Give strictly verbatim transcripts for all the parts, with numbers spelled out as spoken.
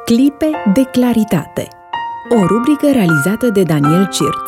Clipe de claritate. O rubrică realizată de Daniel Cirț.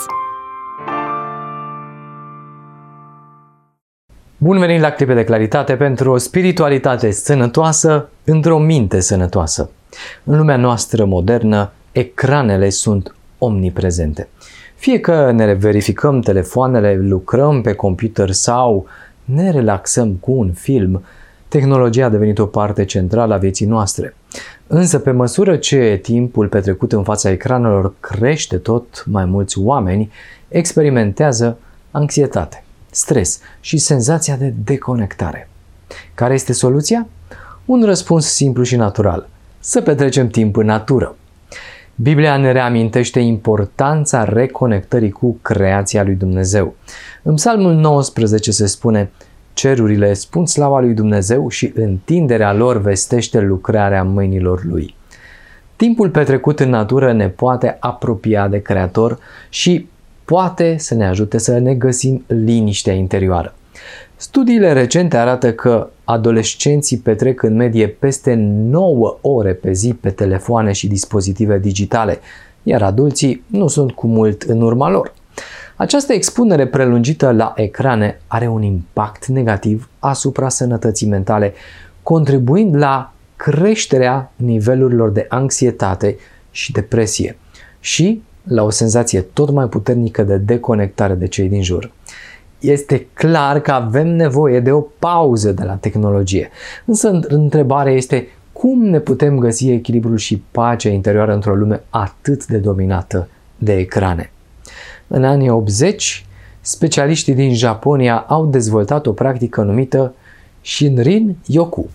Bun venit la Clipe de claritate pentru o spiritualitate sănătoasă într-o minte sănătoasă. În lumea noastră modernă, ecranele sunt omniprezente. Fie că ne verificăm telefoanele, lucrăm pe computer sau ne relaxăm cu un film, tehnologia a devenit o parte centrală a vieții noastre. Însă, pe măsură ce timpul petrecut în fața ecranelor crește, tot mai mulți oameni experimentează anxietate, stres și senzația de deconectare. Care este soluția? Un răspuns simplu și natural: să petrecem timp în natură. Biblia ne reamintește importanța reconectării cu creația lui Dumnezeu. În Psalmul nouăsprezece se spune: cerurile spun slava lui Dumnezeu și întinderea lor vestește lucrarea mâinilor lui. Timpul petrecut în natură ne poate apropia de Creator și poate să ne ajute să ne găsim liniștea interioară. Studiile recente arată că adolescenții petrec în medie peste nouă ore pe zi pe telefoane și dispozitive digitale, iar adulții nu sunt cu mult în urma lor. Această expunere prelungită la ecrane are un impact negativ asupra sănătății mentale, contribuind la creșterea nivelurilor de anxietate și depresie și la o senzație tot mai puternică de deconectare de cei din jur. Este clar că avem nevoie de o pauză de la tehnologie, însă întrebarea este: cum ne putem găsi echilibrul și pacea interioară într-o lume atât de dominată de ecrane? În anii optzeci, specialiștii din Japonia au dezvoltat o practică numită Shinrin-yoku,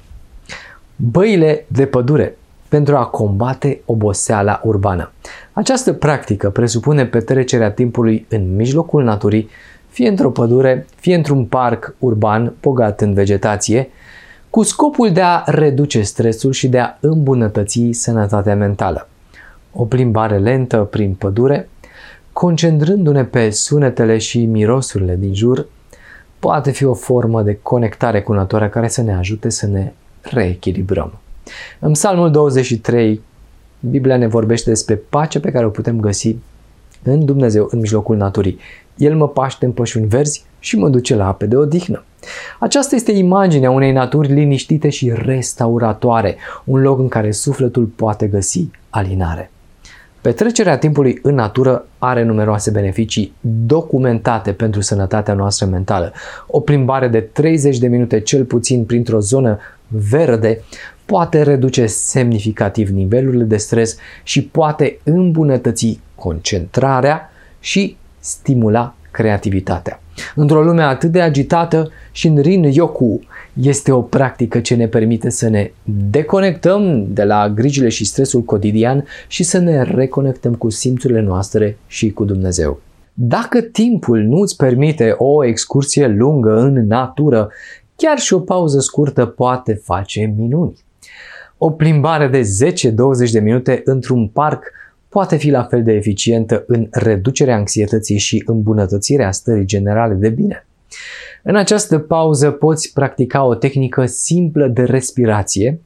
băile de pădure, pentru a combate oboseala urbană. Această practică presupune petrecerea timpului în mijlocul naturii, fie într-o pădure, fie într-un parc urban bogat în vegetație, cu scopul de a reduce stresul și de a îmbunătăți sănătatea mentală. O plimbare lentă prin pădure, concentrându-ne pe sunetele și mirosurile din jur, poate fi o formă de conectare cu natura care să ne ajute să ne reechilibrăm. În Psalmul douăzeci și trei, Biblia ne vorbește despre pacea pe care o putem găsi în Dumnezeu, în mijlocul naturii. El mă paște în pășuni verzi și mă duce la ape de odihnă. Aceasta este imaginea unei naturi liniștite și restauratoare, un loc în care sufletul poate găsi alinare. Petrecerea timpului în natură are numeroase beneficii documentate pentru sănătatea noastră mentală. O plimbare de treizeci de minute cel puțin printr-o zonă verde poate reduce semnificativ nivelurile de stres și poate îmbunătăți concentrarea și stimula creativitatea. Într-o lume atât de agitată, Shinrin-yoku este o practică ce ne permite să ne deconectăm de la grijile și stresul cotidian și să ne reconectăm cu simțurile noastre și cu Dumnezeu. Dacă timpul nu îți permite o excursie lungă în natură, chiar și o pauză scurtă poate face minuni. O plimbare de zece douăzeci de minute într-un parc poate fi la fel de eficientă în reducerea anxietății și îmbunătățirea stării generale de bine. În această pauză poți practica o tehnică simplă de respirație,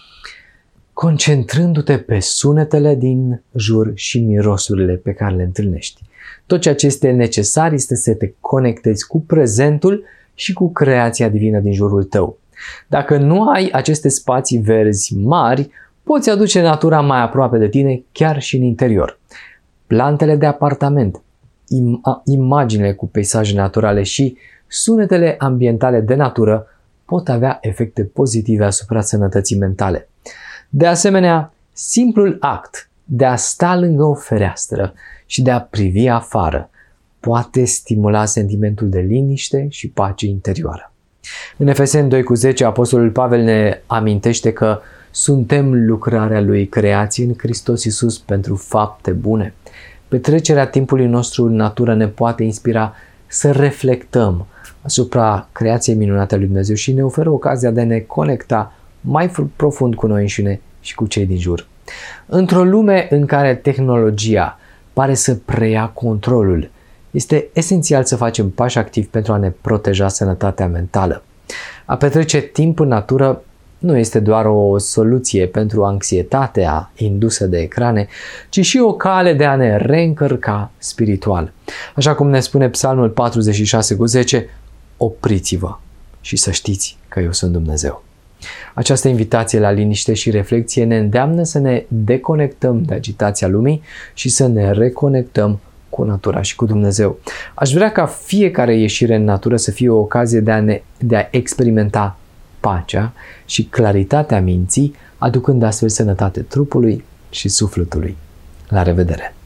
concentrându-te pe sunetele din jur și mirosurile pe care le întâlnești. Tot ceea ce este necesar este să te conectezi cu prezentul și cu creația divină din jurul tău. Dacă nu ai aceste spații verzi mari, poți aduce natura mai aproape de tine, chiar și în interior. Plantele de apartament, im- imaginile cu peisaje naturale și sunetele ambientale de natură pot avea efecte pozitive asupra sănătății mentale. De asemenea, simplul act de a sta lângă o fereastră și de a privi afară poate stimula sentimentul de liniște și pace interioară. În Efeseni doi cu zece, Apostolul Pavel ne amintește că suntem lucrarea lui, creații în Hristos Iisus pentru fapte bune. Petrecerea timpului nostru în natură ne poate inspira să reflectăm asupra creației minunate a lui Dumnezeu și ne oferă ocazia de a ne conecta mai profund cu noi înșine și cu cei din jur. Într-o lume în care tehnologia pare să preia controlul, este esențial să facem pași activi pentru a ne proteja sănătatea mentală. A petrece timp în natură nu este doar o soluție pentru anxietatea indusă de ecrane, ci și o cale de a ne reîncărca spiritual. Așa cum ne spune Psalmul patruzeci și șase cu zece, opriți-vă și să știți că eu sunt Dumnezeu. Această invitație la liniște și reflexie ne îndeamnă să ne deconectăm de agitația lumii și să ne reconectăm cu natura și cu Dumnezeu. Aș vrea ca fiecare ieșire în natură să fie o ocazie de a, ne, de a experimenta pacea și claritatea minții, aducând astfel sănătate trupului și sufletului. La revedere!